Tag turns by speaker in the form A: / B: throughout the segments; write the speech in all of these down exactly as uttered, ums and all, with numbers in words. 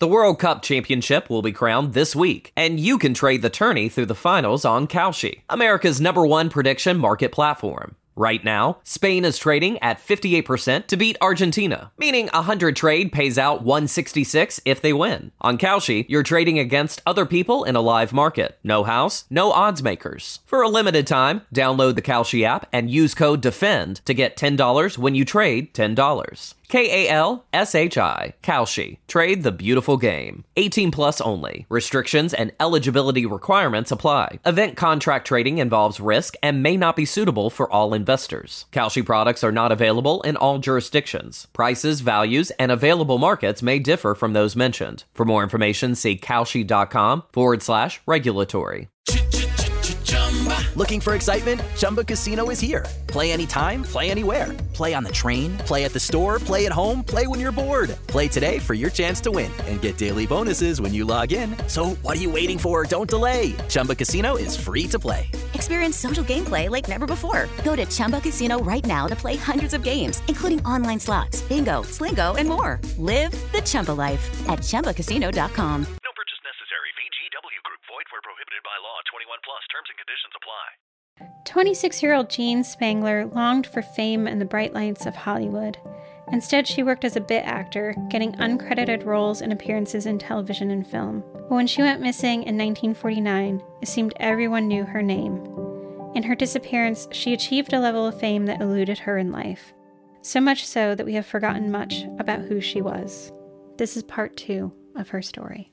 A: The World Cup Championship will be crowned this week, and you can trade the tourney through the finals on Kalshi, America's number one prediction market platform. Right now, Spain is trading at fifty-eight percent to beat Argentina, meaning a one hundred trade pays out one sixty-six if they win. On Kalshi, you're trading against other people in a live market. No house, no odds makers. For a limited time, download the Kalshi app and use code DEFEND to get ten dollars when you trade ten dollars. K A L S H I, Kalshi. Trade the beautiful game. eighteen plus only. Restrictions and eligibility requirements apply. Event contract trading involves risk and may not be suitable for all investors. Kalshi products are not available in all jurisdictions. Prices, values, and available markets may differ from those mentioned. For more information, see kalshi.com forward slash regulatory.
B: Looking for excitement? Chumba Casino is here. Play anytime, play anywhere. Play on the train, play at the store, play at home, play when you're bored. Play today for your chance to win and get daily bonuses when you log in. So what are you waiting for? Don't delay. Chumba Casino is free to play.
C: Experience social gameplay like never before. Go to Chumba Casino right now to play hundreds of games, including online slots, bingo, Slingo, and more. Live the Chumba life at chumba casino dot com.
D: No purchase necessary. V G W Group. Void where prohibited by law. twenty-one plus. Terms and conditions apply.
E: twenty-six-year-old Jean Spangler longed for fame and the bright lights of Hollywood. Instead, she worked as a bit actor, getting uncredited roles and appearances in television and film. But when she went missing in nineteen forty-nine, it seemed everyone knew her name. In her disappearance, she achieved a level of fame that eluded her in life. So much so that we have forgotten much about who she was. This is part two of her story.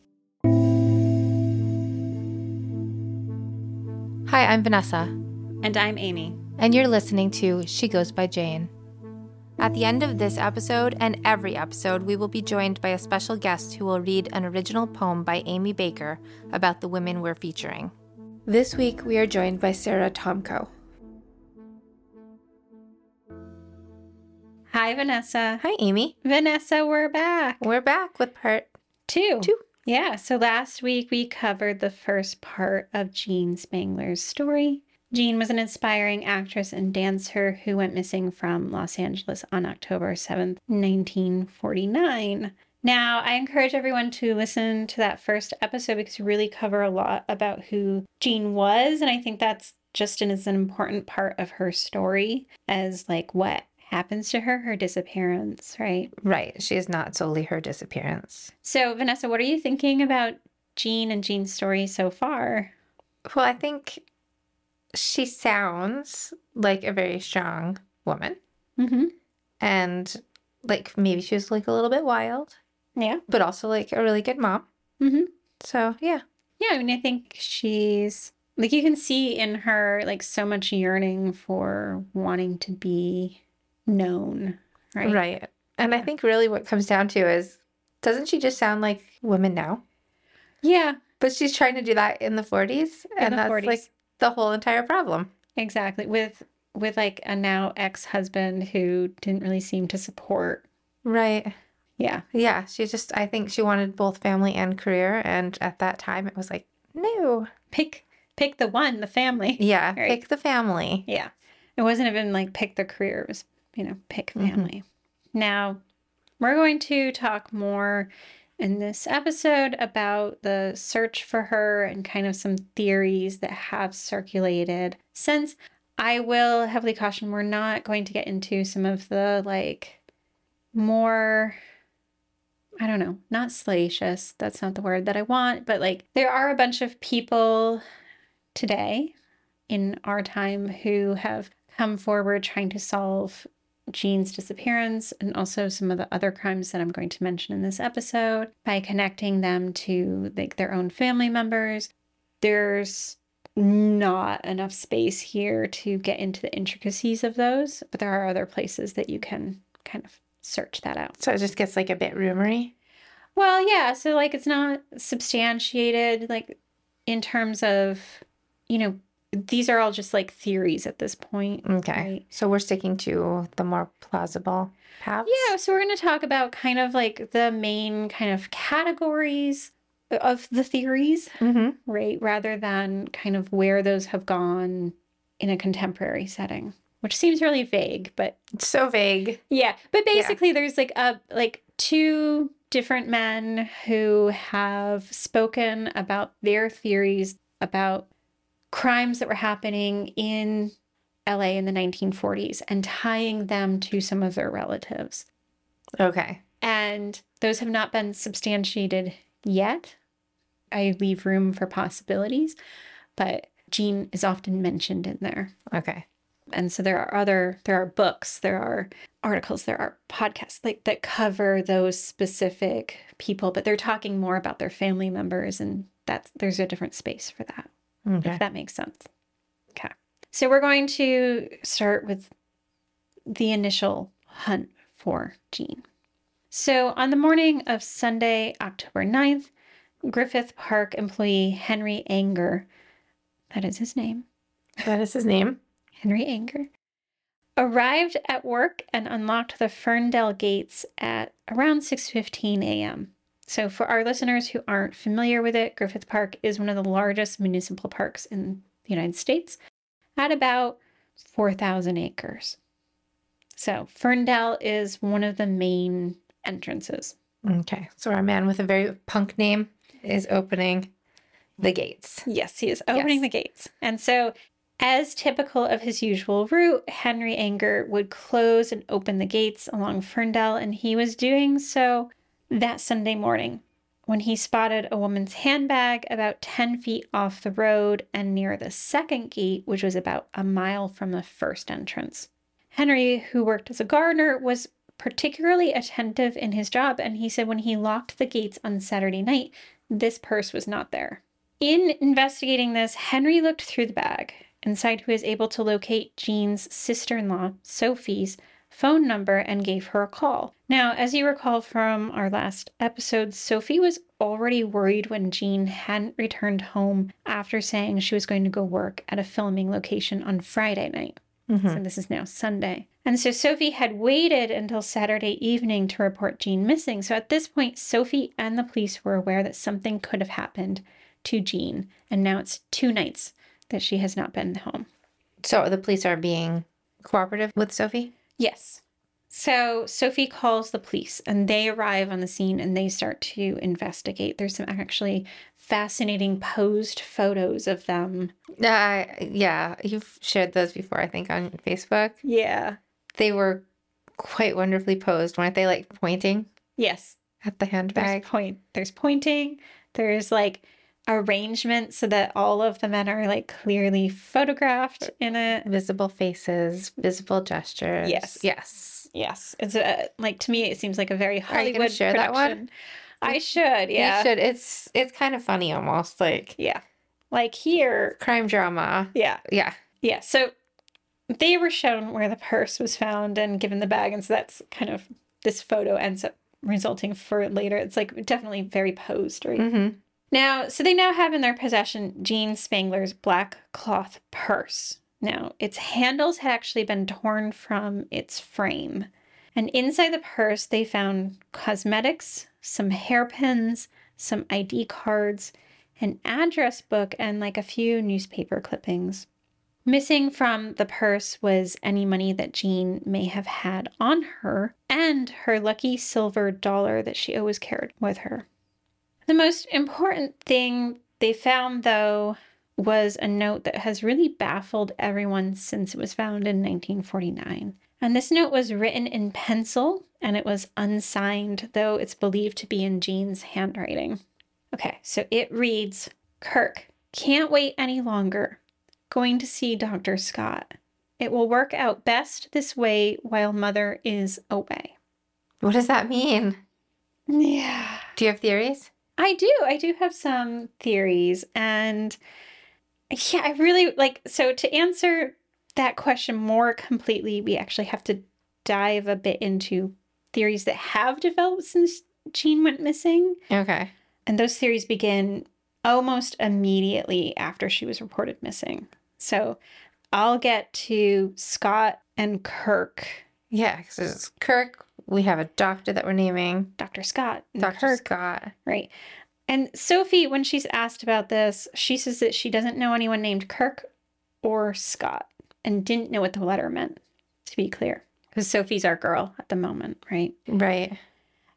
F: Hi, I'm Vanessa.
E: And I'm Amy.
F: And you're listening to She Goes by Jane. At the end of this episode and every episode, we will be joined by a special guest who will read an original poem by Amy Baker about the women we're featuring. This week, we are joined by Sarah Tomko.
E: Hi, Vanessa.
F: Hi, Amy.
E: Vanessa, we're back.
F: We're back with part
E: two.
F: Two.
E: Yeah, so last week we covered the first part of Jean Spangler's story. Jean was an inspiring actress and dancer who went missing from Los Angeles on October seventh, nineteen forty-nine. Now, I encourage everyone to listen to that first episode because we really cover a lot about who Jean was, and I think that's just an, is an important part of her story as like what happens to her, her disappearance, right?
F: Right. She is not solely her disappearance.
E: So, Vanessa, what are you thinking about Jean and Jean's story so far?
F: Well, I think she sounds like a very strong woman.
E: Mm-hmm.
F: And like maybe she was like a little bit wild.
E: Yeah.
F: But also like a really good mom.
E: Mm-hmm.
F: So, yeah.
E: Yeah, I mean, I think she's, like you can see in her like so much yearning for wanting to be known, right?
F: Right. And I think really what comes down to is, doesn't she just sound like women now?
E: Yeah.
F: But she's trying to do that in the forties,
E: In
F: and
E: the
F: that's
E: forties.
F: like the whole entire problem.
E: Exactly. With with like a now ex-husband who didn't really seem to support.
F: Right.
E: Yeah.
F: Yeah. She just, I think she wanted both family and career. And at that time, it was like, no.
E: Pick pick the one, the family.
F: Yeah.
E: Right.
F: Pick the family.
E: Yeah. It wasn't even like pick the career. It was, you know, pick family. Mm-hmm. Now, we're going to talk more in this episode about the search for her and kind of some theories that have circulated since. I will heavily caution we're not going to get into some of the like more, I don't know, not salacious. That's not the word that I want, but like there are a bunch of people today in our time who have come forward trying to solve Jean's disappearance and also some of the other crimes that I'm going to mention in this episode by connecting them to like their own family members. There's not enough space here to get into the intricacies of those, but there are other places that you can kind of search that out.
F: So it just gets like a bit rumory.
E: Well, yeah. So like it's not substantiated like in terms of, you know, these are all just like theories at this point.
F: Okay.
E: Right?
F: So we're sticking to the more plausible paths.
E: Yeah. So we're going to talk about kind of like the main kind of categories of the theories,
F: Mm-hmm.
E: right? Rather than kind of where those have gone in a contemporary setting, which seems really vague, but
F: It's so vague.
E: yeah. But basically there's like a, like two different men who have spoken about their theories about crimes that were happening in L A in the nineteen forties and tying them to some of their relatives.
F: Okay.
E: And those have not been substantiated yet. I leave room for possibilities, but Jean is often mentioned in there.
F: Okay.
E: And so there are other, there are books, there are articles, there are podcasts like that cover those specific people, but they're talking more about their family members, and that's, there's a different space for that,
F: Okay.
E: if that makes sense. Okay. So we're going to start with the initial hunt for Jean. So on the morning of Sunday, October ninth, Griffith Park employee Henry Anger, that is his name,
F: That is his name.
E: Henry Anger, arrived at work and unlocked the Ferndale gates at around six fifteen a.m. So for our listeners who aren't familiar with it, Griffith Park is one of the largest municipal parks in the United States at about four thousand acres. So Ferndale is one of the main entrances.
F: Okay. So our man with a very punk name is opening the gates.
E: Yes, he is opening
F: Yes.
E: the gates. And so, as typical of his usual route, Henry Anger would close and open the gates along Ferndale, and he was doing so that Sunday morning when he spotted a woman's handbag about ten feet off the road and near the second gate, which was about a mile from the first entrance. Henry, who worked as a gardener, was particularly attentive in his job, and he said when he locked the gates on Saturday night, this purse was not there. In investigating this, Henry looked through the bag, inside he was able to locate Jean's sister-in-law, Sophie's, phone number and gave her a call. Now, as you recall from our last episode, Sophie was already worried when Jean hadn't returned home after saying she was going to go work at a filming location on Friday night.
F: Mm-hmm.
E: So this is now Sunday. And so Sophie had waited until Saturday evening to report Jean missing. So at this point, Sophie and the police were aware that something could have happened to Jean. And now it's two nights that she has not been home.
F: So the police are being cooperative with Sophie?
E: Yes. So Sophie calls the police and they arrive on the scene and they start to investigate. There's some actually fascinating posed photos of them.
F: Uh, yeah, you've shared those before, I think, on Facebook.
E: Yeah.
F: They were quite wonderfully posed, weren't they? Like pointing
E: Yes.
F: at the handbag.
E: There's point. There's pointing. There's like arrangement so that all of the men are like clearly photographed in it.
F: Visible faces, visible gestures.
E: Yes.
F: Yes.
E: Yes. It's a, like, to me, it seems like a very
F: Are you
E: Hollywood
F: gonna share that
E: production.
F: one?
E: I should. Yeah.
F: You should. It's it's kind of funny almost, like
E: Yeah. Like here.
F: crime drama.
E: Yeah.
F: Yeah.
E: Yeah. So they were shown where the purse was found and given the bag. And so that's kind of, this photo ends up resulting for later. It's like definitely very posed, right?
F: Mm-hmm.
E: Now, so they now have in their possession Jean Spangler's black cloth purse. Now, its handles had actually been torn from its frame. And inside the purse, they found cosmetics, some hairpins, some I D cards, an address book, and like a few newspaper clippings. Missing from the purse was any money that Jean may have had on her and her lucky silver dollar that she always carried with her. The most important thing they found, though, was a note that has really baffled everyone since it was found in nineteen forty-nine. And this note was written in pencil, and it was unsigned, though it's believed to be in Jean's handwriting. Okay, so it reads, "Kirk, can't wait any longer. Going to see Doctor Scott. It will work out best this way while Mother is away."
F: What does that mean?
E: Yeah.
F: Do you have theories?
E: I do. I do have some theories. And yeah, I really like, so to answer that question more completely, we actually have to dive a bit into theories that have developed since Jean went missing.
F: Okay.
E: And those theories begin almost immediately after she was reported missing. So I'll get to Scott and Kirk.
F: Yeah, because it's Kirk. We have a doctor that we're naming.
E: Doctor Scott and
F: Doctor
E: Kirk.
F: Scott.
E: Right. And Sophie, when she's asked about this, she says that she doesn't know anyone named Kirk or Scott and didn't know what the letter meant, to be clear. Because Sophie's our girl at the moment, right?
F: Right.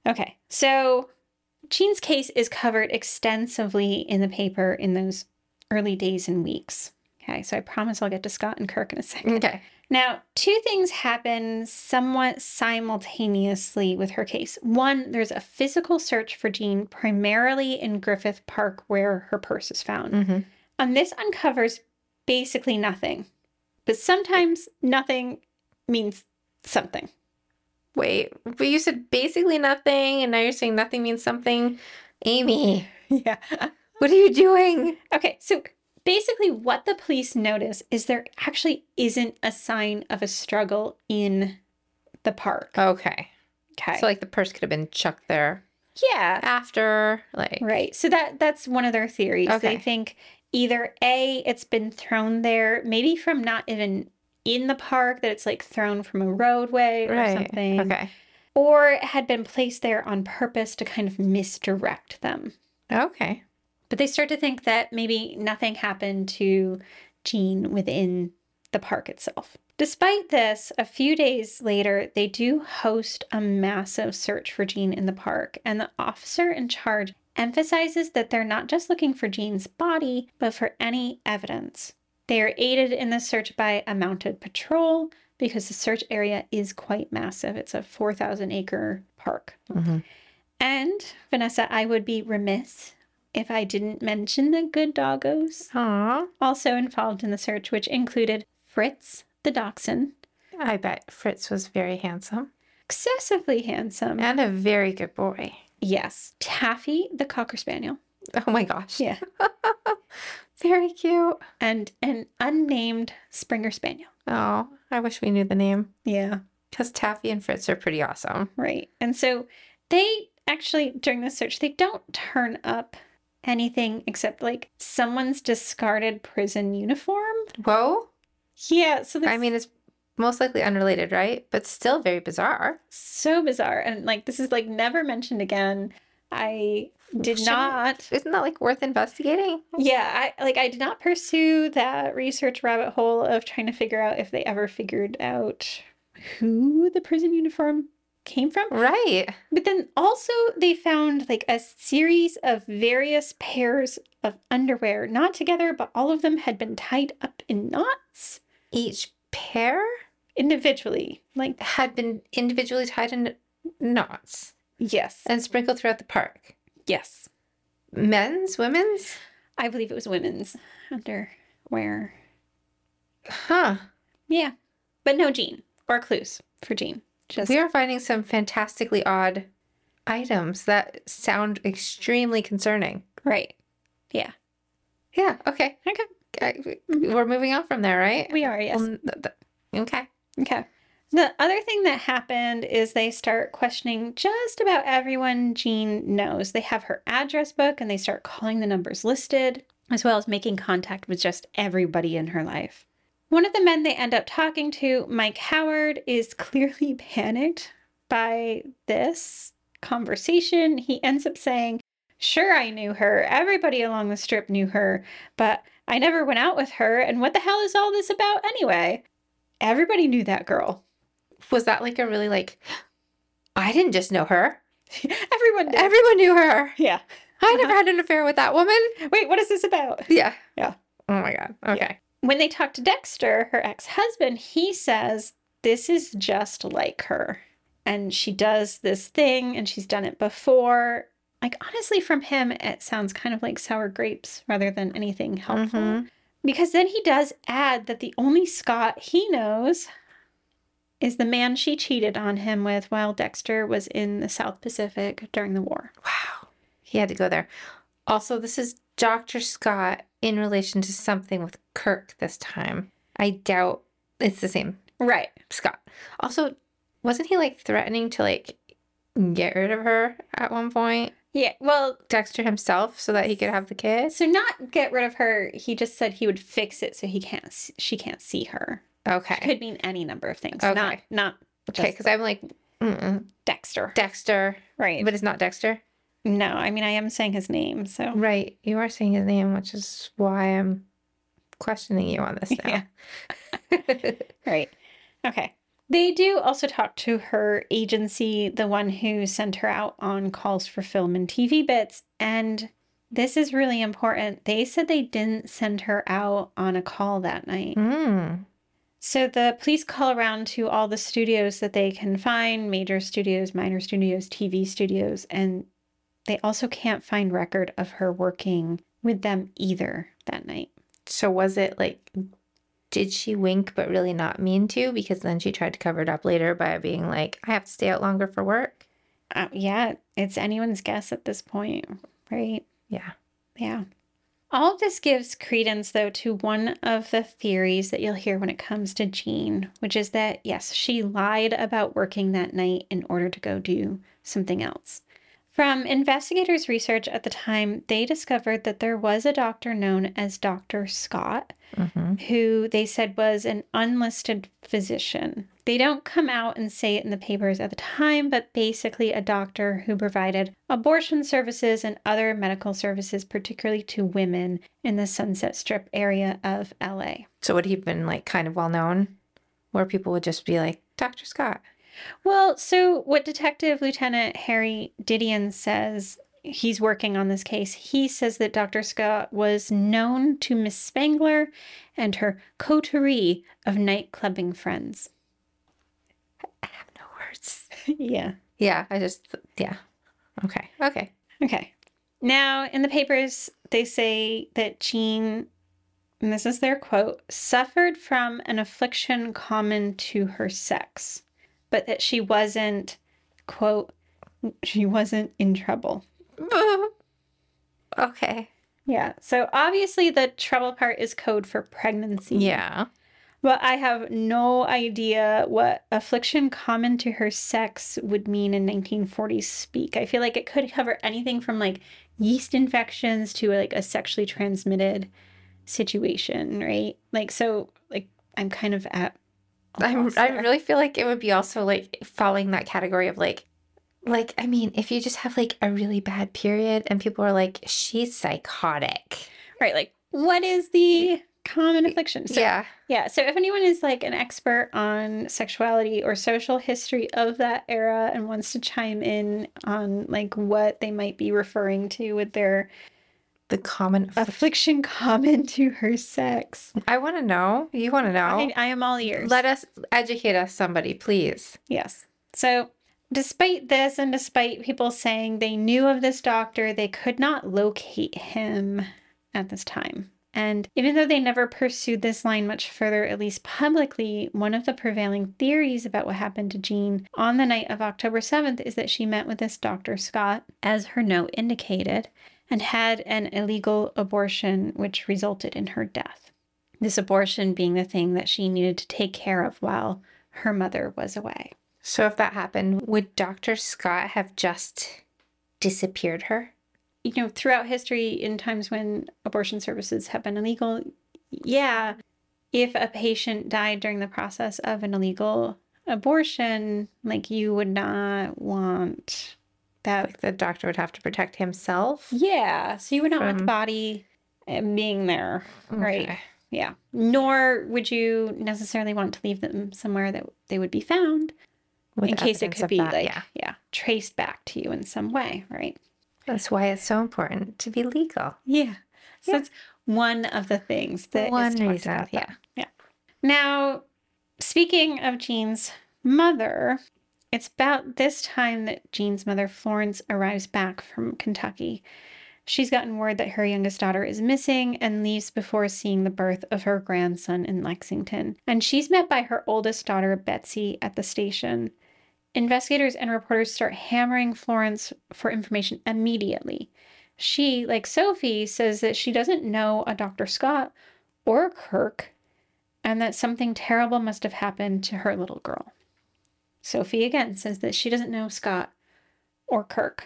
E: Okay, so Jean's case is covered extensively in the paper in those early days and weeks. Okay, so I promise I'll get to Scott and Kirk in a second.
F: Okay.
E: Now, two things happen somewhat simultaneously with her case. One, there's a physical search for Jean primarily in Griffith Park where her purse is found.
F: Mm-hmm.
E: And this uncovers basically nothing. But sometimes nothing means something.
F: Wait, but you said basically nothing, and now you're saying nothing means something. Amy,
E: Yeah.
F: what are you doing?
E: Okay, so basically what the police notice is there actually isn't a sign of a struggle in the park.
F: Okay.
E: Okay.
F: So, like, the purse could have been chucked there
E: yeah.
F: after, like...
E: Right. So that that's one of their theories.
F: Okay.
E: They think either A, it's been thrown there, maybe from not even in the park, that it's like thrown from a roadway or
F: Right.
E: something.
F: Okay.
E: Or it had been placed there on purpose to kind of misdirect them.
F: Okay.
E: But they start to think that maybe nothing happened to Jean within the park itself. Despite this, a few days later, they do host a massive search for Jean in the park, and the officer in charge emphasizes that they're not just looking for Jean's body, but for any evidence. They are aided in the search by a mounted patrol because the search area is quite massive. It's a four thousand acre park.
F: Mm-hmm.
E: And, Vanessa, I would be remiss if I didn't mention the good doggos
F: Aw.
E: also involved in the search, which included Fritz the dachshund,
F: I bet Fritz was very handsome.
E: excessively handsome.
F: And a very good boy.
E: Yes. Taffy the cocker spaniel.
F: Oh my gosh.
E: Yeah.
F: Very cute.
E: And an unnamed Springer spaniel.
F: Oh, I wish we knew the name.
E: Yeah.
F: Because Taffy and Fritz are pretty awesome.
E: Right. And so they actually, during the search, they don't turn up anything except like someone's discarded prison uniform.
F: Whoa.
E: Yeah. So that's
F: I mean, it's most likely unrelated, right? But still very bizarre.
E: so bizarre. And like, this is like never mentioned again. I did
F: Shouldn't-
E: not.
F: Isn't that like worth investigating?
E: Yeah, I like I did not pursue that research rabbit hole of trying to figure out if they ever figured out who the prison uniform came from.
F: Right.
E: But then also they found like a series of various pairs of underwear, not together, but all of them had been tied up in knots
F: Each pair
E: individually. Like,
F: had been individually tied in knots
E: yes.
F: and sprinkled throughout the park.
E: Yes.
F: Men's? Women's?
E: I believe it was women's underwear.
F: Huh.
E: Yeah. But no Jean or clues for Jean. Just
F: We are finding some fantastically odd items that sound extremely concerning.
E: right. Yeah.
F: Yeah, okay.
E: Okay.
F: Okay, we're moving on from there, right?
E: We are, yes.
F: Well, th- th- okay.
E: Okay. The other thing that happened is they start questioning just about everyone Jean knows. They have her address book and they start calling the numbers listed, as well as making contact with just everybody in her life. One of the men they end up talking to, Mike Howard, is clearly panicked by this conversation. He ends up saying, "Sure, I knew her. Everybody along the strip knew her, but I never went out with her. And what the hell is all this about anyway?" Everybody knew that girl.
F: Was that like a really like, I didn't just know her.
E: Everyone did.
F: Everyone knew her.
E: yeah.
F: I never had an affair with that woman.
E: Wait, what is this about?
F: Yeah.
E: Yeah.
F: Oh my God. Okay.
E: When they talk to Dexter, her ex-husband, he says this is just like her. And she does this thing and she's done it before. Like, honestly, from him, it sounds kind of like sour grapes rather than anything helpful.
F: Mhm.
E: Because then he does add that the only Scott he knows is the man she cheated on him with while Dexter was in the South Pacific during the war.
F: Wow. He had to go there. Also, this is Doctor Scott in relation to something with Kirk this time. I doubt it's the same
E: Right.
F: Scott. Also, wasn't he like threatening to like get rid of her at one point?
E: Yeah, well,
F: Dexter himself, so that he could have the kid?
E: so not get rid of her. He just said he would fix it so he can't. s- She can't see her.
F: Okay.
E: Could mean any number of things.
F: Okay.
E: Not not
F: Okay, because I'm like, mm-mm.
E: Dexter.
F: Dexter.
E: Right.
F: But it's not Dexter?
E: No, I mean I am saying his name. So
F: Right. You are saying his name, which is why I'm questioning you on this now.
E: right. Okay. They do also talk to her agency, the one who sent her out on calls for film and T V bits. And this is really important. They said they didn't send her out on a call that night.
F: Mm.
E: So the police call around to all the studios that they can find, major studios, minor studios, T V studios, and they also can't find record of her working with them either that night.
F: So was it like, did she wink but really not mean to? Because then she tried to cover it up later by being like, I have to stay out longer for work.
E: Uh, yeah, it's anyone's guess at this point, right?
F: Yeah.
E: Yeah. All of this gives credence, though, to one of the theories that you'll hear when it comes to Jean, which is that, yes, she lied about working that night in order to go do something else. From investigators' research at the time, they discovered that there was a doctor known as Doctor Scott,
F: Mm-hmm.
E: who they said was an unlisted physician. They don't come out and say it in the papers at the time, but basically a doctor who provided abortion services and other medical services, particularly to women in the Sunset Strip area of L A.
F: So would he have been like kind of well known, where people would just be like, Doctor Scott?
E: Well, so what Detective Lieutenant Harry Didion says, he's working on this case, he says that Doctor Scott was known to Miss Spangler and her coterie of nightclubbing friends.
F: I have no words.
E: Yeah.
F: Yeah, I just, yeah. Okay. Okay.
E: Okay. Now, in the papers, they say that Jean, and this is their quote, suffered from an affliction common to her sex, but that she wasn't, quote, she wasn't in trouble.
F: Okay.
E: Yeah. So obviously the trouble part is code for pregnancy.
F: Yeah.
E: But I have no idea what affliction common to her sex would mean in nineteen forties speak. I feel like it could cover anything from like yeast infections to like a sexually transmitted situation, right? Like, so like I'm kind of at a
F: I'm,
E: loss
F: I
E: there.
F: really feel like it would be also like following that category of like, like, I mean, if you just have like a really bad period and people are like, she's psychotic.
E: Right, like what is the common affliction? So,
F: yeah.
E: Yeah, so if anyone is like an expert on sexuality or social history of that era and wants to chime in on like what they might be referring to with their
F: The common affliction.
E: affliction common to her sex,
F: I want to know. You want to know?
E: I, I am all ears.
F: Let us educate us, somebody, please.
E: Yes. So despite this and despite people saying they knew of this doctor, they could not locate him at this time. And even though they never pursued this line much further, at least publicly, one of the prevailing theories about what happened to Jean on the night of October seventh is that she met with this Doctor Scott, as her note indicated, and had an illegal abortion which resulted in her death. This abortion being the thing that she needed to take care of while her mother was away.
F: So if that happened, would Doctor Scott have just disappeared her?
E: You know, throughout history, in times when abortion services have been illegal, yeah, if a patient died during the process of an illegal abortion, like you would not want that.
F: Like the doctor would have to protect himself?
E: Yeah, so you would not want the
F: From-
E: body uh, being there, right?
F: Okay.
E: Yeah. Nor would you necessarily want to leave them somewhere that they would be found
F: With
E: in case it
F: evidence
E: could
F: of
E: be
F: that,
E: like,
F: yeah.
E: yeah, traced back to you in some way, right?
F: That's why it's so important to be legal.
E: Yeah. So
F: Yeah.
E: that's one of the things that
F: One
E: is talked
F: reason,
E: about.
F: yeah.
E: there. Yeah. Now, speaking of Jean's mother, it's about this time that Jean's mother, Florence, arrives back from Kentucky. She's gotten word that her youngest daughter is missing and leaves before seeing the birth of her grandson in Lexington. And she's met by her oldest daughter, Betsy, at the station. Investigators and reporters start hammering Florence for information immediately. She, like Sophie, says that she doesn't know a Doctor Scott or Kirk and that something terrible must have happened to her little girl. Sophie again says that she doesn't know Scott or Kirk.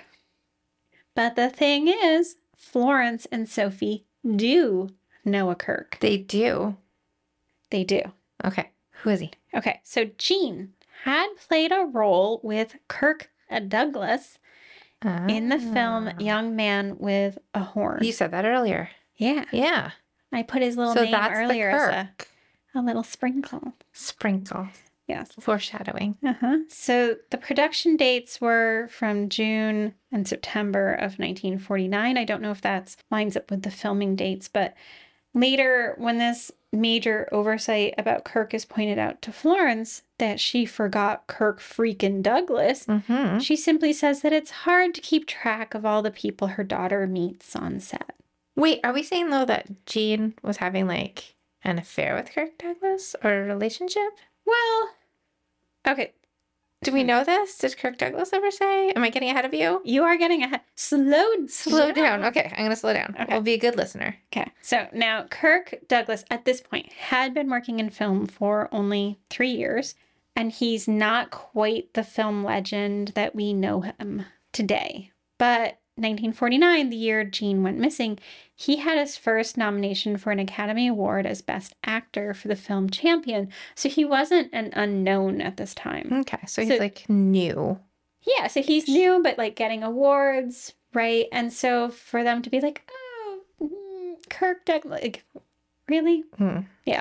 E: But the thing is, Florence and Sophie do know a Kirk.
F: They do.
E: They do.
F: Okay. Who is he?
E: Okay, so Jean had played a role with Kirk Douglas in the film
F: Ah.
E: Young Man with a Horn.
F: You said that earlier.
E: Yeah,
F: Yeah.
E: I put his little
F: So
E: name
F: that's
E: earlier
F: the
E: as
F: Kirk.
E: a, a little sprinkle.
F: Sprinkle.
E: Yes.
F: Foreshadowing.
E: Uh-huh. So the production dates were from June and September of nineteen forty-nine. I don't know if that lines up with the filming dates, but later when this major oversight about Kirk is pointed out to Florence, that she forgot Kirk freaking Douglas,
F: Mm-hmm.
E: she simply says that it's hard to keep track of all the people her daughter meets on set.
F: Wait, are we saying, though, that Jean was having, like, an affair with Kirk Douglas or a relationship?
E: Well, okay.
F: Do we know this? Did Kirk Douglas ever say? Am I getting ahead of you?
E: You are getting ahead. Slow,
F: Slow down. Okay, I'm going to slow down.
E: Okay.
F: We'll be a good listener.
E: Okay. So now Kirk Douglas at this point had been working in film for only three years, and he's not quite the film legend that we know him today. But nineteen forty-nine, the year Jean went missing, he had his first nomination for an Academy Award as Best Actor for the film Champion. So he wasn't an unknown at this time.
F: Okay, so he's,
E: So-
F: like, new.
E: Yeah, so he's new, but like getting awards, right? And so for them to be like, oh, mm, Kirk Douglas, like, really?
F: Hmm.
E: Yeah.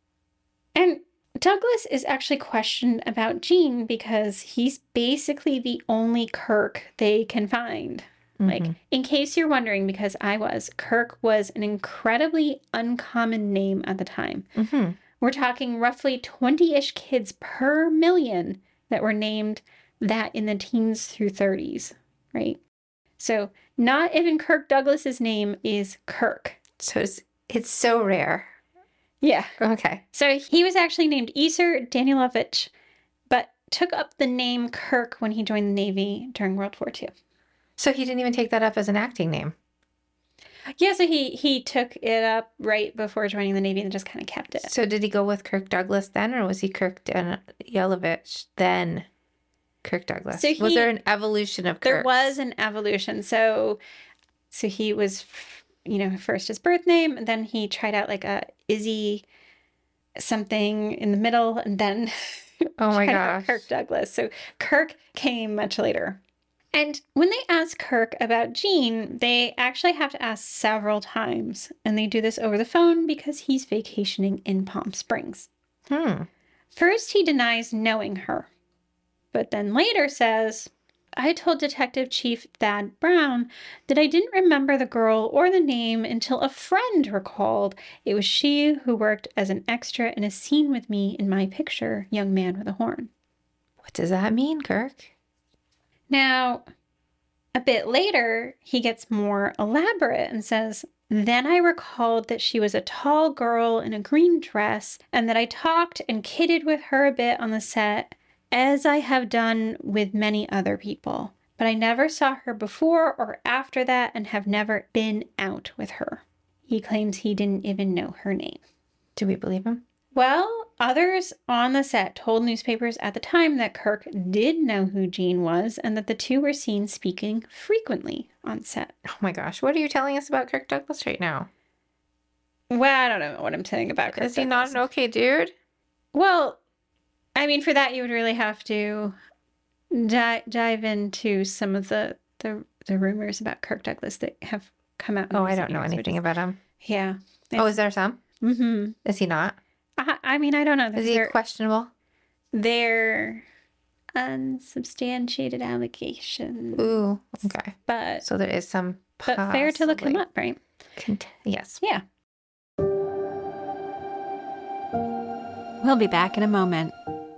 E: And Douglas is actually questioned about Jean because he's basically the only Kirk they can find. Like,
F: Mhm.
E: in case you're wondering, because I was, Kirk was an incredibly uncommon name at the time.
F: Mhm.
E: We're talking roughly twenty-ish kids per million that were named that in the teens through thirties, right? So not even Kirk Douglas's name is Kirk.
F: So it's, it's so rare.
E: Yeah.
F: Okay.
E: So he was actually named Isar Danilovich, but took up the name Kirk when he joined the Navy during World War Two.
F: So he didn't even take that up as an acting name.
E: Yeah, so he he took it up right before joining the Navy and just kind of kept it.
F: So did he go with Kirk Douglas then, or was he Kirk Danilovich then Kirk Douglas?
E: So
F: was
E: he-
F: there an evolution of Kirk?
E: There was an evolution. So so he was, you know, first his birth name, and then he tried out like a Izzy something in the middle, and then
F: Oh my
E: tried out
F: gosh.
E: Kirk Douglas. So Kirk came much later. And when they ask Kirk about Jean, they actually have to ask several times, and they do this over the phone because he's vacationing in Palm Springs.
F: Hmm.
E: First, he denies knowing her, but then later says, I told Detective Chief Thad Brown that I didn't remember the girl or the name until a friend recalled it was she who worked as an extra in a scene with me in my picture, Young Man with a Horn.
F: What does that mean, Kirk?
E: Now, a bit later, he gets more elaborate and says, Then I recalled that she was a tall girl in a green dress and that I talked and kidded with her a bit on the set, as I have done with many other people. But I never saw her before or after that and have never been out with her. He claims he didn't even know her name.
F: Do we believe him?
E: Well, others on the set told newspapers at the time that Kirk did know who Jean was and that the two were seen speaking frequently on set.
F: Oh my gosh. What are you telling us about Kirk Douglas right now?
E: Well, I don't know what I'm saying about Kirk
F: Is he not
E: Douglas.
F: an okay dude?
E: Well, I mean, for that, you would really have to di- dive into some of the, the the rumors about Kirk Douglas that have come out. in
F: Oh, I
E: recent
F: don't know
E: years, which
F: anything
E: is-
F: about him.
E: Yeah.
F: Oh, is there some?
E: Mm-hmm.
F: Is he not?
E: I, I mean, I don't know.
F: Is he
E: They're,
F: questionable?
E: they're unsubstantiated allegations.
F: Ooh, okay.
E: But,
F: So there is some
E: but fair to look him
F: possibly
E: up, right?
F: cont- yes.
E: Yeah.
G: We'll be back in a moment.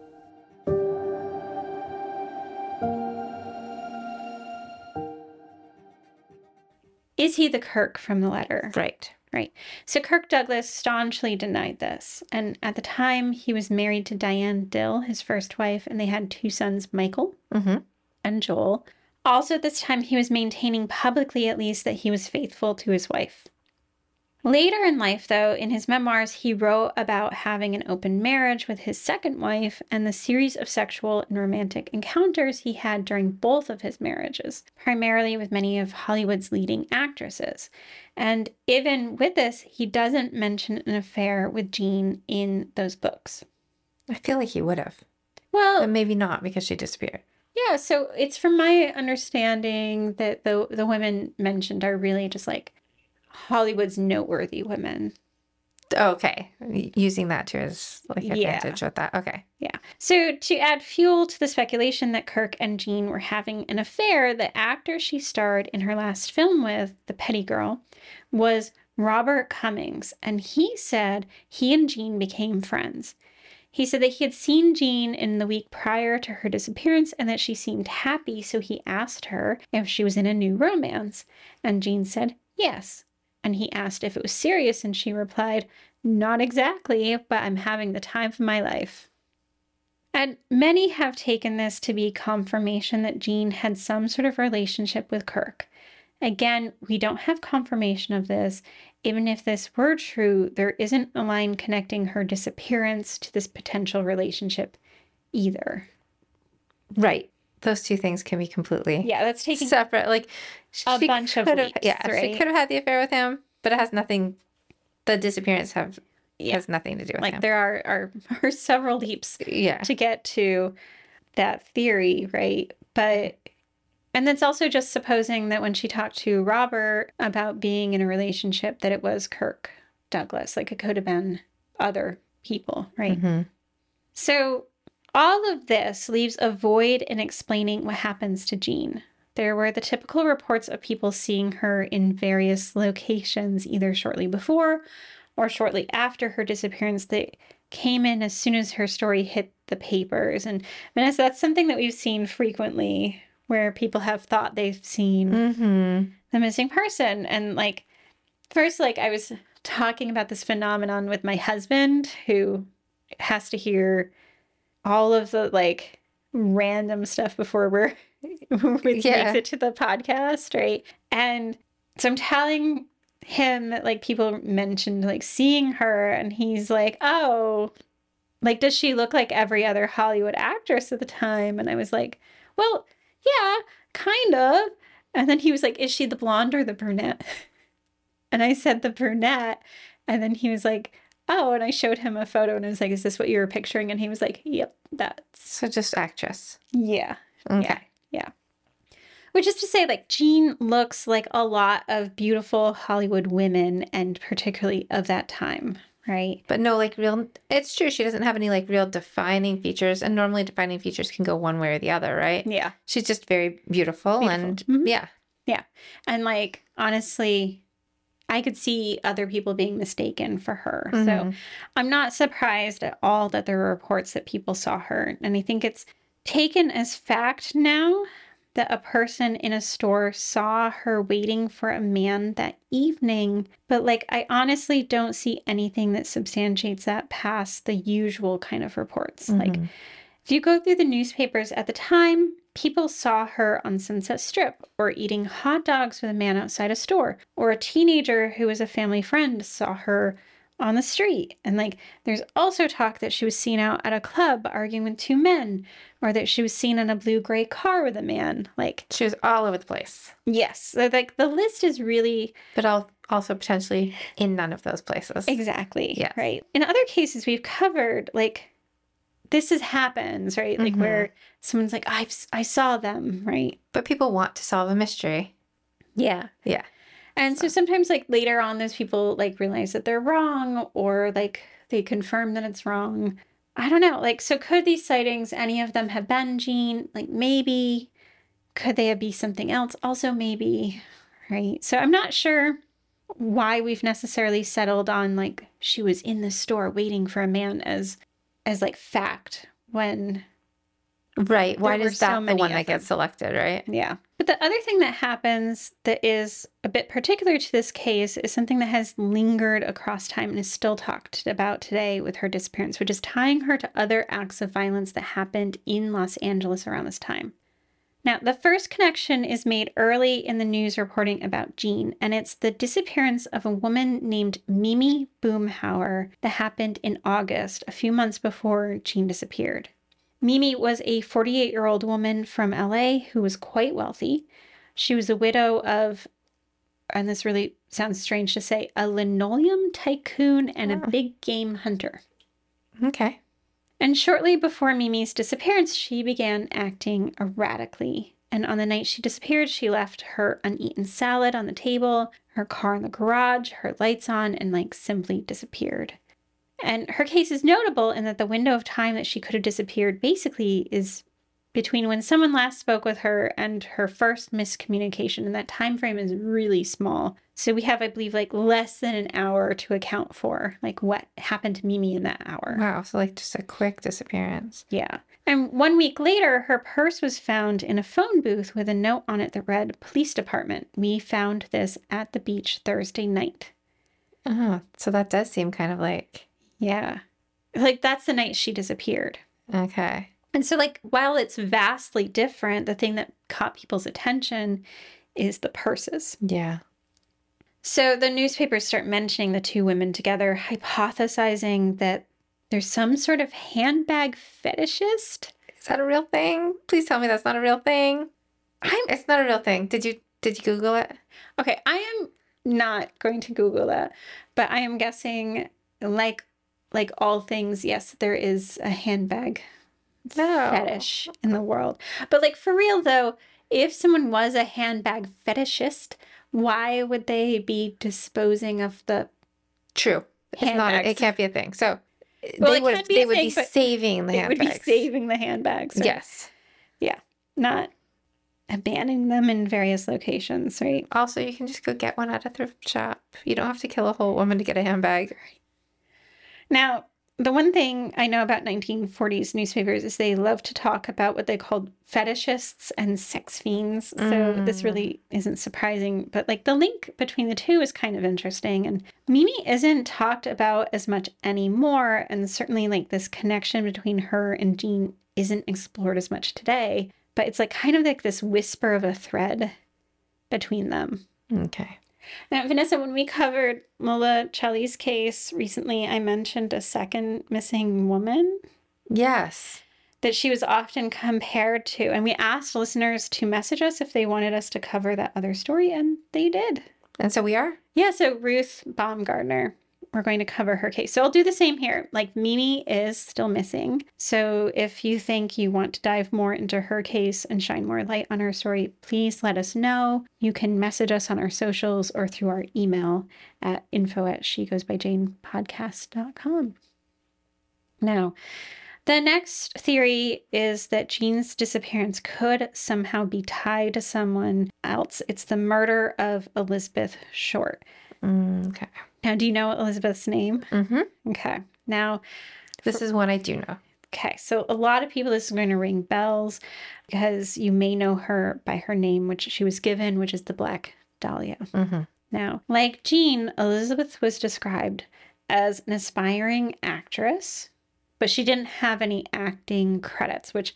E: Is he the Kirk from the letter?
F: Right.
E: Right. So Kirk Douglas staunchly denied this. And at the time, he was married to Diane Dill, his first wife, and they had two sons, Michael
F: Mm-hmm.
E: and Joel. Also, at this time, he was maintaining publicly, at least, that he was faithful to his wife. Later in life, though, in his memoirs, he wrote about having an open marriage with his second wife and the series of sexual and romantic encounters he had during both of his marriages, primarily with many of Hollywood's leading actresses. And even with this, he doesn't mention an affair with Jean in those books.
F: I feel like he would have.
E: Well,
F: But maybe not because she disappeared.
E: yeah, so it's from my understanding that the the women mentioned are really just like Hollywood's noteworthy women.
F: Okay. Using that to his like
E: Yeah.
F: advantage with that. Okay.
E: Yeah. So to add fuel to the speculation that Kirk and Jean were having an affair, the actor she starred in her last film with, The Petty Girl, was Robert Cummings. And he said he and Jean became friends. He said that he had seen Jean in the week prior to her disappearance and that she seemed happy, so he asked her if she was in a new romance. And Jean said yes. And he asked if it was serious, and she replied, "Not exactly, but I'm having the time of my life." And many have taken this to be confirmation that Jean had some sort of relationship with Kirk. Again, we don't have confirmation of this. Even if this were true, there isn't a line connecting her disappearance to this potential relationship either.
F: Right. Those two things can be completely
E: Yeah, that's taking
F: separate. Like
E: a
F: she
E: bunch of
F: could have,
E: leaps,
F: yeah, she
E: right?
F: could have had the affair with him, but it has nothing. The disappearance have
E: Yeah.
F: has nothing to do with
E: Like
F: him.
E: there are, are are several leaps
F: Yeah.
E: to get to that theory, right? But and that's also just supposing that when she talked to Robert about being in a relationship, that it was Kirk Douglas. Like it could have been other people, right?
F: Mhm.
E: So all of this leaves a void in explaining what happens to Jean. There were the typical reports of people seeing her in various locations, either shortly before or shortly after her disappearance, that came in as soon as her story hit the papers. And Vanessa, that's something that we've seen frequently, where people have thought they've seen
F: Mhm.
E: the missing person. And like, first, like I was talking about this phenomenon with my husband, who has to hear all of the like random stuff before we're it
F: Yeah.
E: makes it to the podcast, right? And so I'm telling him that like people mentioned like seeing her, and he's like, "Oh, like does she look like every other Hollywood actress at the time?" And I was like, "Well, yeah, kind of." And then he was like, "Is she the blonde or the brunette?" And I said the brunette, and then he was like, "Oh," and I showed him a photo, and I was like, "Is this what you were picturing?" And he was like, "Yep, that's
F: So just actress.
E: yeah."
F: Okay.
E: Yeah, yeah. Which is to say, like, Jean looks like a lot of beautiful Hollywood women, and particularly of that time, right?
F: But no, like real. It's true. She doesn't have any like real defining features, and normally defining features can go one way or the other, right?
E: Yeah.
F: She's just very beautiful,
E: Beautiful.
F: and
E: Mhm.
F: yeah.
E: Yeah. And, like, honestly, I could see other people being mistaken for her. So
F: Mhm.
E: I'm not surprised at all that there were reports that people saw her. And I think it's taken as fact now that a person in a store saw her waiting for a man that evening. But like, I honestly don't see anything that substantiates that past the usual kind of reports. Like, if you go through the newspapers at the time, people saw her on Sunset Strip, or eating hot dogs with a man outside a store, or a teenager who was a family friend saw her on the street. And like, there's also talk that she was seen out at a club arguing with two men, or that she was seen in a blue-gray car with a man. Like,
F: She was all over the place,
E: yes, so like the list is really
F: but al- also potentially in none of those places.
E: exactly
F: Yes.
E: right. In other cases we've covered, like, this is happens, right? Like,
F: Mhm.
E: where someone's like, I've I saw them, right?
F: But people want to solve a mystery.
E: Yeah.
F: Yeah.
E: And so sometimes, like, later on, those people, like, realize that they're wrong, or, like, they confirm that it's wrong. I don't know. Like, so could these sightings, any of them have been Jean? Like, maybe. Could they be something else? Also, maybe. Right? So I'm not sure why we've necessarily settled on, like, she was in the store waiting for a man as, as like, fact, when...
F: Right. Why
E: There were
F: is
E: so
F: that the
E: many
F: one
E: of
F: that gets selected, right?
E: Yeah. But the other thing that happens that is a bit particular to this case is something that has lingered across time and is still talked about today with her disappearance, which is tying her to other acts of violence that happened in Los Angeles around this time. Now, the first connection is made early in the news reporting about Jean, and it's the disappearance of a woman named Mimi Boomhauer that happened in August, a few months before Jean disappeared. Mimi was a forty-eight-year-old woman from L A who was quite wealthy. She was a widow of, and this really sounds strange to say, a linoleum tycoon and a
F: Oh.
E: big game hunter.
F: Okay.
E: And shortly before Mimi's disappearance, she began acting erratically And on the night she disappeared, she left her uneaten salad on the table, her car in the garage, her lights on, and like simply disappeared. And her case is notable in that the window of time that she could have disappeared basically is between when someone last spoke with her and her first miscommunication. And that time frame is really small. So we have, I believe, like less than an hour to account for like what happened to Mimi in that hour.
F: Wow. So like just a quick disappearance.
E: Yeah. And one week later, her purse was found in a phone booth with a note on it that read, "Police Department. We found this at the beach Thursday night."
F: Oh, so that does seem kind of like...
E: Yeah. Like that's the night she disappeared.
F: Okay.
E: And so, like, while it's vastly different, the thing that caught people's attention is the purses.
F: Yeah.
E: So the newspapers start mentioning the two women together, hypothesizing that there's some sort of handbag fetishist.
F: Is that a real thing? Please tell me that's not a real thing. I'm, it's not a real thing. Did you did you Google it?
E: Okay, I am not going to Google that, but I am guessing, like, like all things, yes, there is a handbag
F: No.
E: fetish in the world. But like for real though, if someone was a handbag fetishist, why would they be disposing of the
F: True. It's not.
E: handbags?
F: It can't be a thing. So
E: Well,
F: they
E: it
F: would
E: can be
F: they
E: a
F: would
E: thing,
F: be
E: but
F: saving the
E: They would
F: handbags.
E: be saving the handbags. Right?
F: Yes.
E: Yeah. Not abandoning them in various locations, right?
F: Also, you can just go get one at a thrift shop. You don't have to kill a whole woman to get a handbag.
E: Now, the one thing I know about nineteen forties newspapers is they love to talk about what they called fetishists and sex fiends. So
F: Mm.
E: this really isn't surprising, but like the link between the two is kind of interesting. And Mimi isn't talked about as much anymore. And certainly like this connection between her and Jean isn't explored as much today, but it's like kind of like this whisper of a thread between them.
F: Okay.
E: Now, Vanessa, when we covered Lola Challi's case recently, I mentioned a second missing woman
F: Yes.
E: that she was often compared to. And we asked listeners to message us if they wanted us to cover that other story, and they did.
F: And so we are?
E: Yeah, so Ruth Baumgardner, we're going to cover her case. So I'll do the same here. Like, Mimi is still missing. So if you think you want to dive more into her case and shine more light on her story, please let us know. You can message us on our socials or through our email at info at she goes by jane podcast dot com. Now, the next theory is that Jean's disappearance could somehow be tied to someone else. It's the murder of Elizabeth Short.
F: Mm, okay.
E: Now, do you know Elizabeth's name?
F: Mm-hmm.
E: Okay. Now,
F: This is one I do know.
E: okay. So a lot of people, this is going to ring bells because you may know her by her name, which she was given, which is the Black Dahlia.
F: Mm-hmm.
E: Now, like Jean, Elizabeth was described as an aspiring actress, but she didn't have any acting credits, which,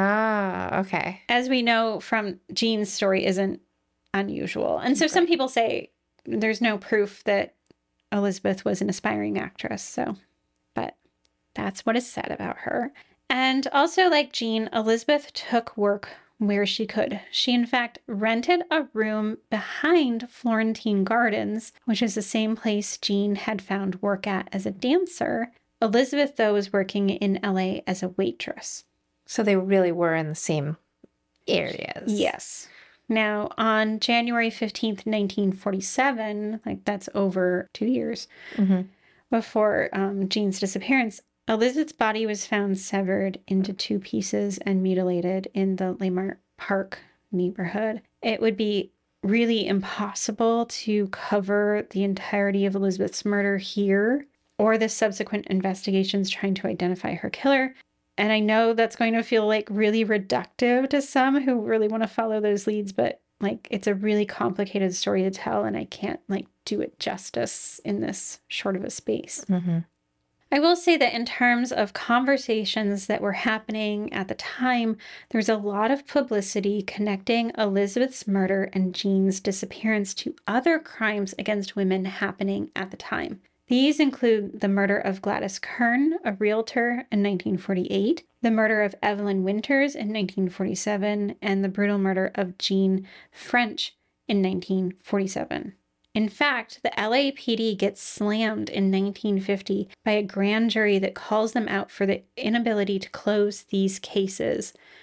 F: Ah, okay.
E: as we know from Jean's story, isn't unusual. And so some people say there's no proof that Elizabeth was an aspiring actress. So, but that's what is said about her. And also, like Jean, Elizabeth took work where she could. She, in fact, rented a room behind Florentine Gardens, which is the same place Jean had found work at as a dancer. Elizabeth, though, was working in L A as a waitress.
F: So they really were in the same areas.
E: Yes. Now, on January fifteenth, nineteen forty-seven, like that's over two years
F: Mm-hmm.
E: before um, Jean's disappearance, Elizabeth's body was found severed into two pieces and mutilated in the Leimert Park neighborhood. It would be really impossible to cover the entirety of Elizabeth's murder here or the subsequent investigations trying to identify her killer. And I know that's going to feel like really reductive to some who really want to follow those leads, but like it's a really complicated story to tell, and I can't like do it justice in this short of a space.
F: Mm-hmm.
E: I will say that in terms of conversations that were happening at the time, there's a lot of publicity connecting Elizabeth's murder and Jean's disappearance to other crimes against women happening at the time. These include the murder of Gladys Kern, a realtor, in nineteen forty-eight, the murder of Evelyn Winters in nineteen forty-seven, and the brutal murder of Jean French in nineteen forty-seven. In fact, the L A P D gets slammed in nineteen fifty by a grand jury that calls them out for the inability to close these cases,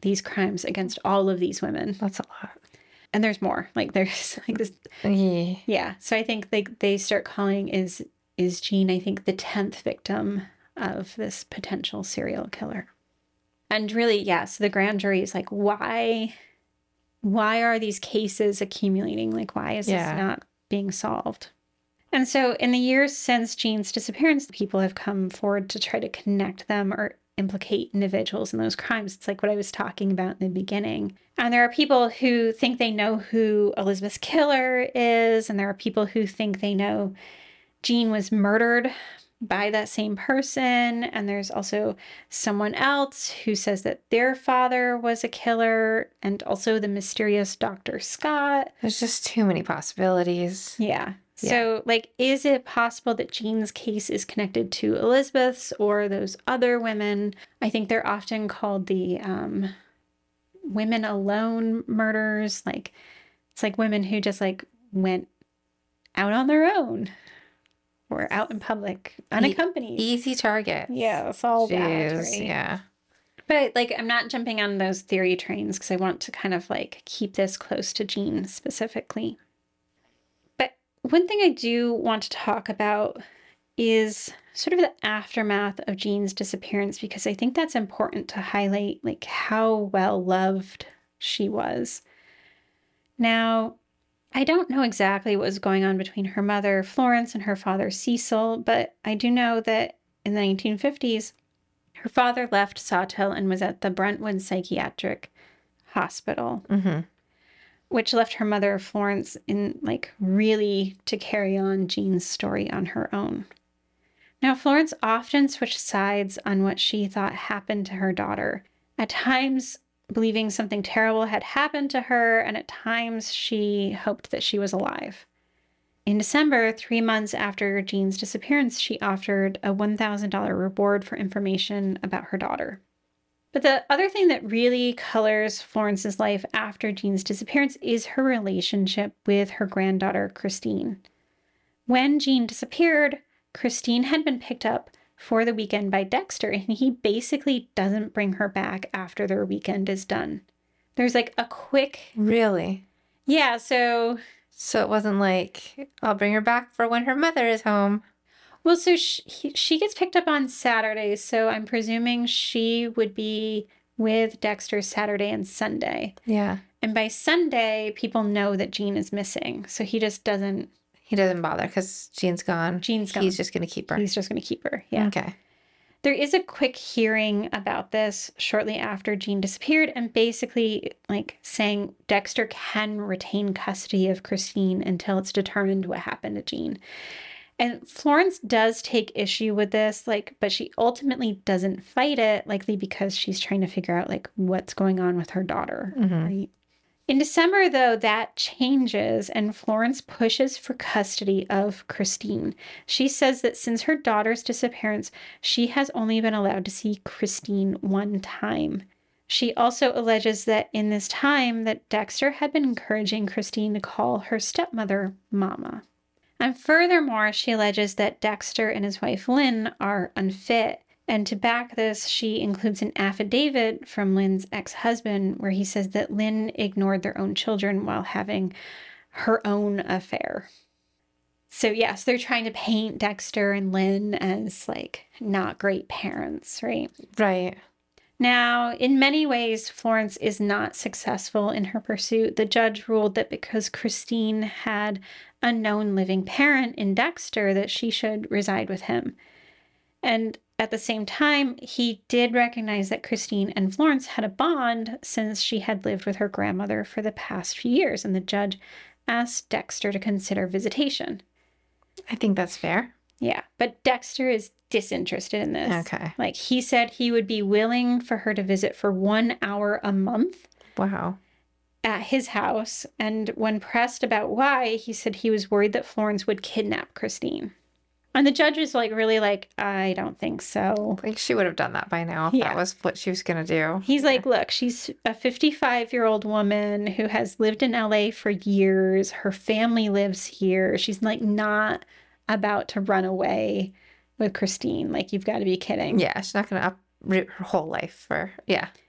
E: these crimes against all of these women.
F: That's a lot.
E: And there's more. Like there's like this.
F: Yeah.
E: Yeah. So I think they they start calling is is Jean, I think, the tenth victim of this potential serial killer. And really, yes, yeah, so the grand jury is like, why why are these cases accumulating? Like, why is
F: yeah.
E: this not being solved? And so in the years since Jean's disappearance, people have come forward to try to connect them or implicate individuals in those crimes. It's like what I was talking about in the beginning. And there are people who think they know who Elizabeth's killer is, and there are people who think they know Jean was murdered by that same person. And there's also someone else who says that their father was a killer, and also the mysterious Doctor Scott.
F: There's just too many possibilities.
E: Yeah.
F: Yeah.
E: So, like, is it possible that Jean's case is connected to Elizabeth's or those other women? I think they're often called the um, women alone murders. Like, it's like women who just, like, went out on their own or out in public, unaccompanied.
F: E- easy target.
E: Yeah, it's all
F: Jeez,
E: that, right?
F: Yeah.
E: But, like, I'm not jumping on those theory trains because I want to kind of, like, keep this close to Jean specifically. One thing I do want to talk about is sort of the aftermath of Jean's disappearance, because I think that's important to highlight, like, how well loved she was. Now, I don't know exactly what was going on between her mother, Florence, and her father, Cecil, but I do know that in the nineteen fifties, her father left Sawtell and was at the Brentwood Psychiatric Hospital.
F: Mm-hmm.
E: Which left her mother, Florence, in, like, really to carry on Jean's story on her own. Now, Florence often switched sides on what she thought happened to her daughter, at times believing something terrible had happened to her, and at times she hoped that she was alive. In December, three months after Jean's disappearance, she offered a one thousand dollars reward for information about her daughter. But the other thing that really colors Florence's life after Jean's disappearance is her relationship with her granddaughter, Christine. When Jean disappeared, Christine had been picked up for the weekend by Dexter, and he basically doesn't bring her back after their weekend is done. There's like a quick...
F: Really?
E: Yeah, so...
F: So it wasn't like, I'll bring her back for when her mother is home.
E: Well, so she, he, she gets picked up on Saturday, so I'm presuming she would be with Dexter Saturday and Sunday.
F: Yeah.
E: And by Sunday, people know that Jean is missing, so he just doesn't...
F: He doesn't bother because Jean's gone.
E: Jean's gone.
F: He's just going to keep her.
E: He's just going to keep her, yeah.
F: Okay.
E: There is a quick hearing about this shortly after Jean disappeared, and basically, like, saying Dexter can retain custody of Christine until it's determined what happened to Jean. And Florence does take issue with this, like, but she ultimately doesn't fight it, likely because she's trying to figure out, like, what's going on with her daughter,
F: mm-hmm.
E: right? In December, though, that changes, and Florence pushes for custody of Christine. She says that since her daughter's disappearance, she has only been allowed to see Christine one time. She also alleges that in this time that Dexter had been encouraging Christine to call her stepmother Mama. And furthermore, she alleges that Dexter and his wife Lynn are unfit. And to back this, she includes an affidavit from Lynn's ex-husband where he says that Lynn ignored their own children while having her own affair. So yes, they're trying to paint Dexter and Lynn as, like, not great parents, right?
F: Right.
E: Now, in many ways, Florence is not successful in her pursuit. The judge ruled that because Christine had a known living parent in Dexter, that she should reside with him. And at the same time, he did recognize that Christine and Florence had a bond since she had lived with her grandmother for the past few years, and the judge asked Dexter to consider visitation.
F: I think that's fair.
E: Yeah, but Dexter is disinterested in this.
F: Okay.
E: Like, he said he would be willing for her to visit for one hour a month.
F: Wow.
E: At his house. And when pressed about why, he said he was worried that Florence would kidnap Christine. And the judge was like, really like, I don't think so.
F: Like, she would have done that by now if
E: Yeah.
F: that was what she was going to do.
E: He's like, look, she's a fifty-five-year-old woman who has lived in L A for years. Her family lives here. She's like not about to run away with Christine. Like, you've got to be kidding.
F: Yeah, she's not going to uproot her whole life for, yeah.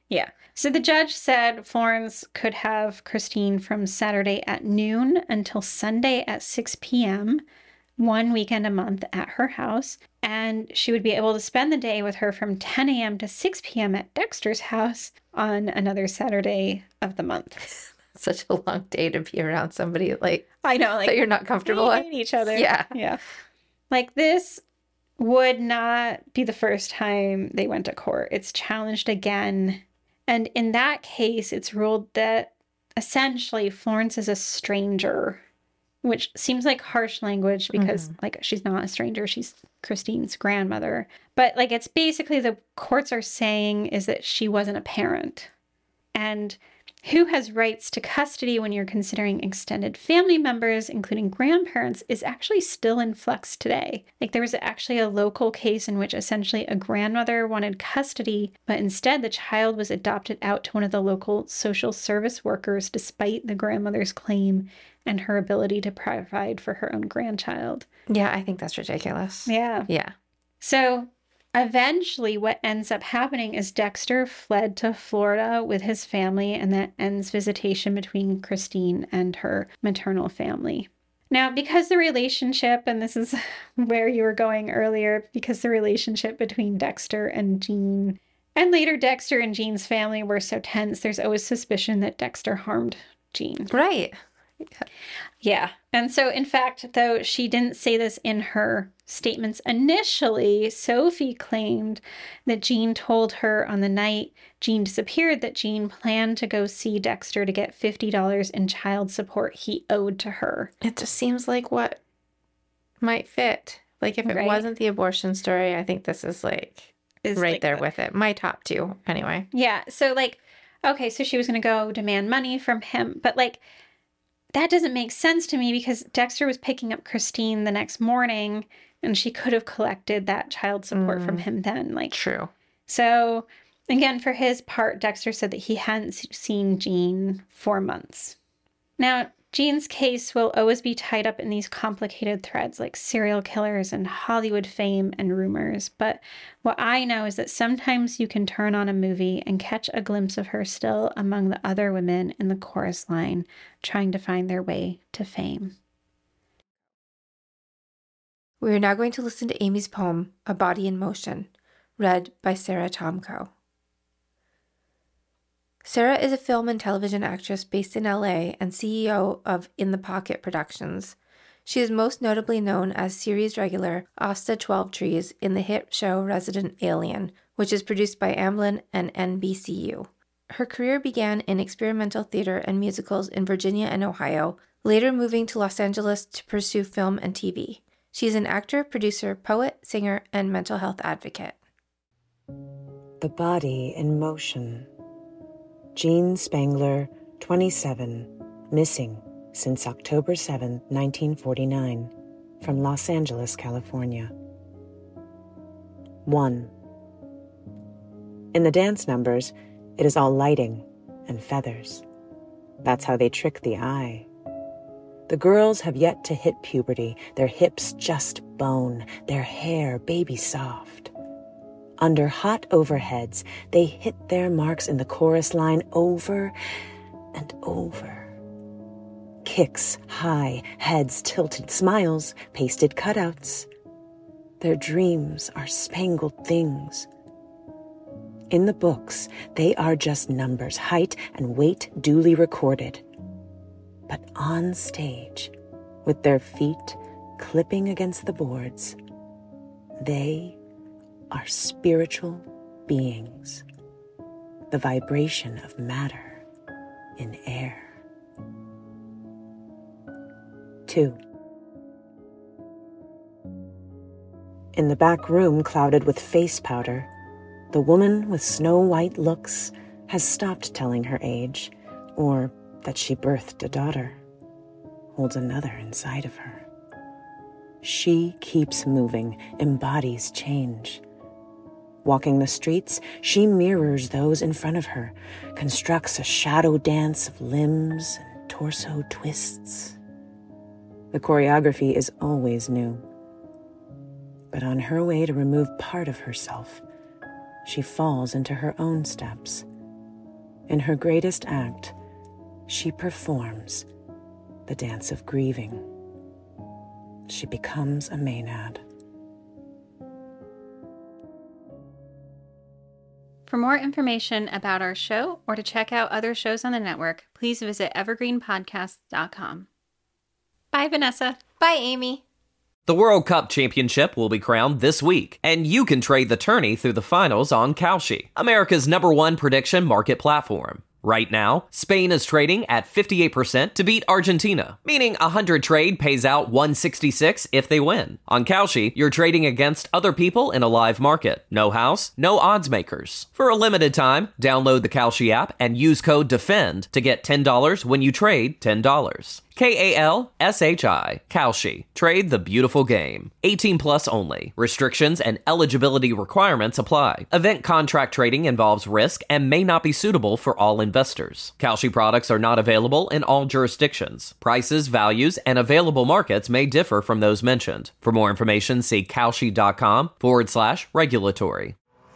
E: Yeah. So the judge said Florence could have Christine from Saturday at noon until Sunday at six p.m., one weekend a month at her house. And she would be able to spend the day with her from ten a.m. to six p.m. at Dexter's house on another Saturday of the month.
F: Such a long day to be around somebody like
E: I know, like
F: that you're not comfortable
E: we
F: with.
E: hate each other.
F: Yeah.
E: Yeah. Like this would not be the first time they went to court. It's challenged again. And in that case, it's ruled that essentially Florence is a stranger, which seems like harsh language because, mm-hmm. like, she's not a stranger. She's Christine's grandmother. But, like, it's basically the courts are saying is that she wasn't a parent. And who has rights to custody when you're considering extended family members, including grandparents, is actually still in flux today. Like, there was actually a local case in which essentially a grandmother wanted custody, but instead the child was adopted out to one of the local social service workers despite the grandmother's claim and her ability to provide for her own grandchild.
F: Yeah, I think that's ridiculous.
E: Yeah.
F: Yeah.
E: So eventually, what ends up happening is Dexter fled to Florida with his family, and that ends visitation between Christine and her maternal family. Now, because the relationship, and this is where you were going earlier, because the relationship between Dexter and Jean, and later Dexter and Jean's family were so tense, there's always suspicion that Dexter harmed Jean.
F: Right.
E: Yeah. And so, in fact, though she didn't say this in her statements initially, Sophie claimed that Jean told her on the night Jean disappeared that Jean planned to go see Dexter to get fifty dollars in child support he owed to her.
F: It just seems like what might fit. Like, if it
E: Right.
F: wasn't the abortion story, I think this is like
E: Is
F: right
E: like
F: there
E: the-
F: with it. My top two, anyway.
E: Yeah. So, like, okay, so she was going to go demand money from him, but like, that doesn't make sense to me because Dexter was picking up Christine the next morning and she could have collected that child support mm. from him then. Like,
F: true.
E: So, again, for his part, Dexter said that he hadn't seen Jean for months. Now, Jean's case will always be tied up in these complicated threads like serial killers and Hollywood fame and rumors. But what I know is that sometimes you can turn on a movie and catch a glimpse of her still among the other women in the chorus line trying to find their way to fame.
F: We are now going to listen to Amy's poem, A Body in Motion, read by Sarah Tomko. Sarah is a film and television actress based in L A and C E O of In the Pocket Productions. She is most notably known as series regular Asta Twelve Trees in the hit show Resident Alien, which is produced by Amblin and N B C U. Her career began in experimental theater and musicals in Virginia and Ohio, later moving to Los Angeles to pursue film and T V. She is an actor, producer, poet, singer, and mental health advocate.
H: The Body in Motion. Jean Spangler, twenty-seven, missing since October seventh, nineteen forty-nine, from Los Angeles, California. one. In the dance numbers, it is all lighting and feathers. That's how they trick the eye. The girls have yet to hit puberty, their hips just bone, their hair baby soft. Under hot overheads, they hit their marks in the chorus line over and over. Kicks high, heads tilted, smiles, pasted cutouts. Their dreams are spangled things. In the books, they are just numbers, height and weight duly recorded. But on stage, with their feet clipping against the boards, they are spiritual beings, the vibration of matter in air. Two. In the back room clouded with face powder, the woman with snow-white looks has stopped telling her age, or that she birthed a daughter, holds another inside of her. She keeps moving, embodies change. Walking the streets, she mirrors those in front of her, constructs a shadow dance of limbs and torso twists. The choreography is always new. But on her way to remove part of herself, she falls into her own steps, In her greatest act, she performs the dance of grieving. She becomes a Maenad.
E: For more information about our show or to check out other shows on the network, please visit evergreen podcast dot com. Bye, Vanessa.
F: Bye, Amy.
A: The World Cup Championship will be crowned this week, and you can trade the tourney through the finals on Kalshi, America's number one prediction market platform. Right now, Spain is trading at fifty-eight percent to beat Argentina, meaning a one hundred trade pays out one sixty-six if they win. On Kalshi, you're trading against other people in a live market. No house, no odds makers. For a limited time, download the Kalshi app and use code DEFEND to get ten dollars when you trade ten dollars. K A L S H I, Kalshi. Trade the beautiful game. eighteen plus only. Restrictions and eligibility requirements apply. Event contract trading involves risk and may not be suitable for all investors. Kalshi products are not available in all jurisdictions. Prices, values, and available markets may differ from those mentioned. For more information, see Kalshi.com forward slash regulatory.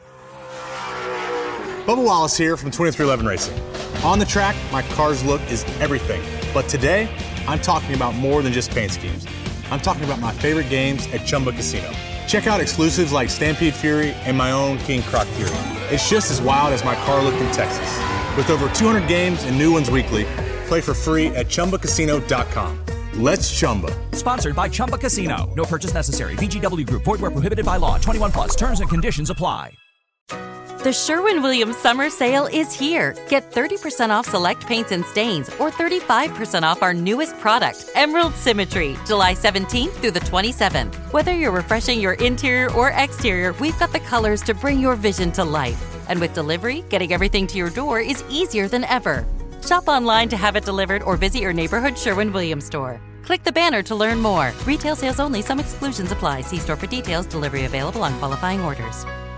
I: Bubba Wallace here from twenty-three eleven Racing. On the track, my car's look is everything. But today, I'm talking about more than just paint schemes. I'm talking about my favorite games at Chumba Casino. Check out exclusives like Stampede Fury and my own King Croc Fury. It's just as wild as my car looked in Texas. With over two hundred games and new ones weekly, play for free at Chumba Casino dot com. Let's Chumba.
J: Sponsored by Chumba Casino. No purchase necessary. V G W Group. Void where prohibited by law. twenty-one plus. Terms and conditions apply.
K: The Sherwin-Williams Summer Sale is here. Get thirty percent off select paints and stains or thirty-five percent off our newest product, Emerald Symmetry, July seventeenth through the twenty-seventh. Whether you're refreshing your interior or exterior, we've got the colors to bring your vision to life. And with delivery, getting everything to your door is easier than ever. Shop online to have it delivered or visit your neighborhood Sherwin-Williams store. Click the banner to learn more. Retail sales only. Some exclusions apply. See store for details. Delivery available on qualifying orders.